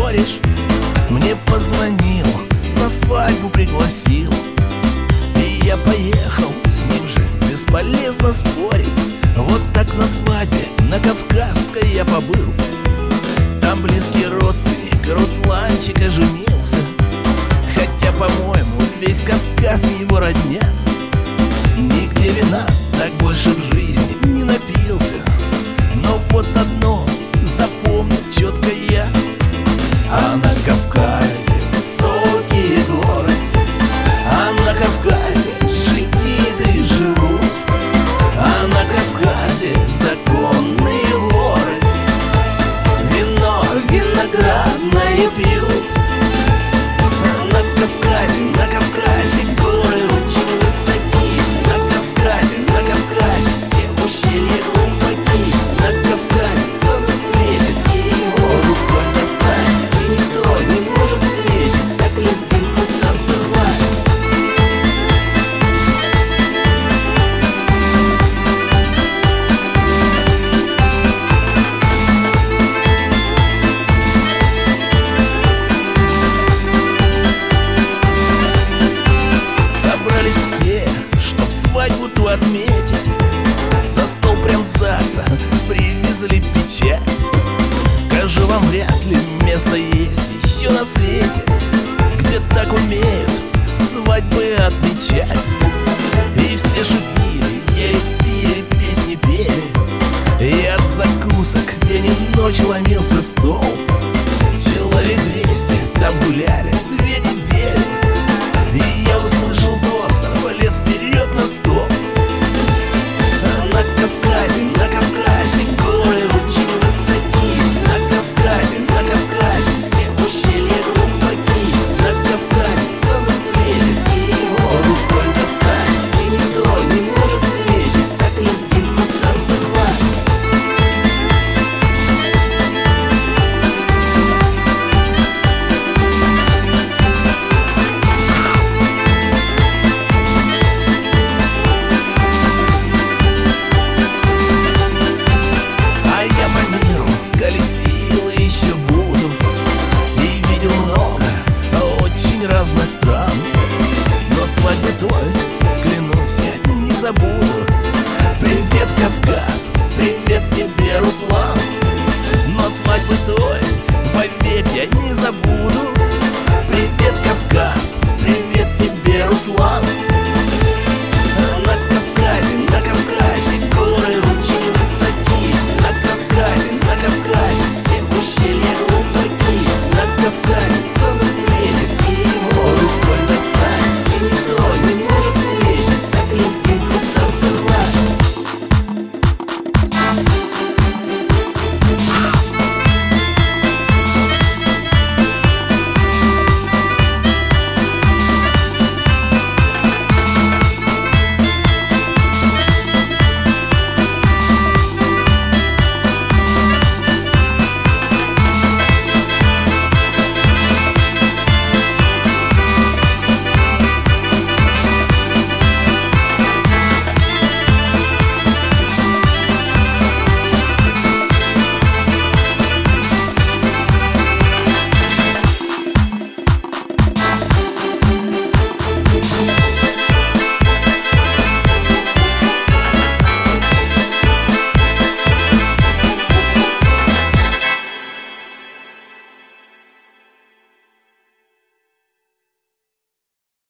кореш мне позвонил, на свадьбу пригласил. И я поехал с ним же, бесполезно спорить. Вот так на свадьбе на Кавказской я побыл. Там близкий родственник Русланчика женился. Хотя, по-моему, весь Кавказ его родня. Нигде вина так больше в жизни не напился. Но вот одно запомнил четко я: а на Кавказе высокие горы, а на Кавказе джигиты живут, а на Кавказе законные воры вино виноградное пьют. На Кавказе горы очень высоки. На Кавказе все ущелья глубоки. На Кавказе солнце светит, и его рукой достать, и никто не может в свете так лезгинку танцевать. Собрались все, чтоб свадьбу ту отметить. За стол прям ЗАГСа привезли печать. Скажу вам, вряд ли место есть еще на свете, где так умеют свадьбы отмечать. И все шутили, ели, пили, песни пели. И от закусок день и ночь ломился стол. Человек 200 там гуляли 2 недели. И я услышал тостов лет вперед на 100. На Кавказе горы очень высоки. На Кавказе все ущелья глубоки. На Кавказе солнце светит, и его рукой достать, и никто не может в свете так лезгинку танцевать. А я по миру колесил и еще буду, и видел много очень разных стран.